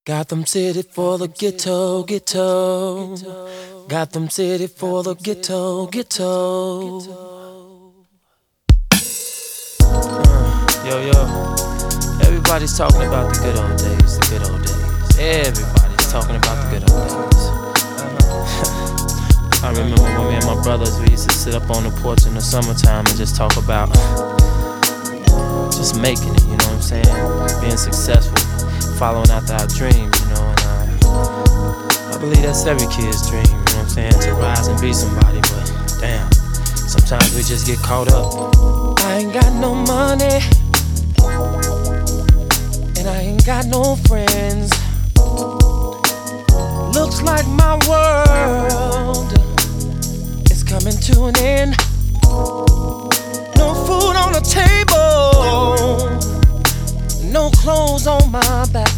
Gotham City for the ghetto, ghetto. Gotham City for the ghetto, ghetto. Yo. Everybody's talking about the good old days, the good old days. Everybody's talking about the good old days. I remember when me and my brothers, we used to sit up on the porch in the summertime and just talk about just making it, you know what I'm saying? Being successful, following after our dreams, you know, and I believe that's every kid's dream, you know what I'm saying? To rise and be somebody, but damn, sometimes we just get caught up. I ain't got no money, and I ain't got no friends. Looks like my world is coming to an end. No food on the table, no clothes on my back.